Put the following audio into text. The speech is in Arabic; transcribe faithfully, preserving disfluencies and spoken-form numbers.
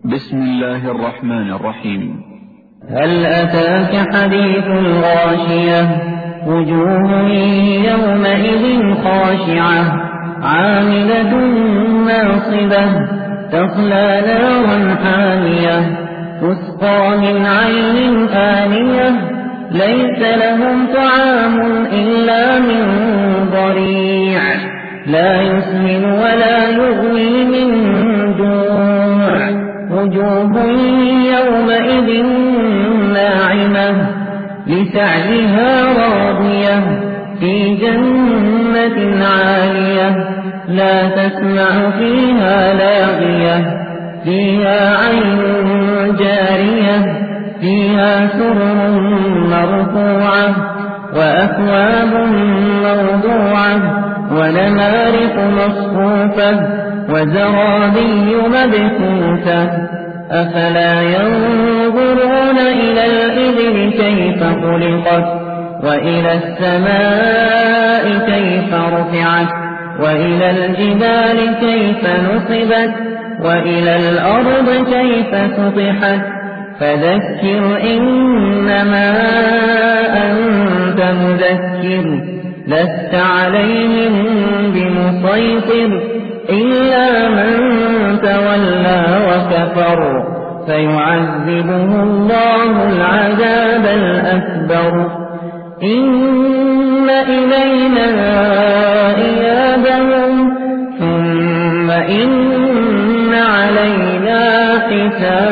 بسم الله الرحمن الرحيم. هل أتاك حديث الغاشية؟ وجوه يومئذ خاشعة عاملة ناصبة تصلى نارا حامية تسقى من عين آنية ليس لهم طعام إلا من ضريع لا يسمن ولا يغني من جوع وجوه يومئذ ناعمة لسعيها راضية في جنة عالية لا تسمع فيها لاغية فيها عين جارية فيها سرر مرفوعة وأكواب موضوعة ونمارق مصفوفة وزرابي مبثوثة أفلا ينظرون إلى الإبل كيف خلقت وإلى السماء كيف رفعت وإلى الجبال كيف نصبت وإلى الأرض كيف سطحت فذكر إنما أنت مذكر لست عليهم بمسيطر إلا من تولى وكفر فيعذبه الله العذاب الأكبر إن إلينا إيابهم ثم إن علينا حسابهم.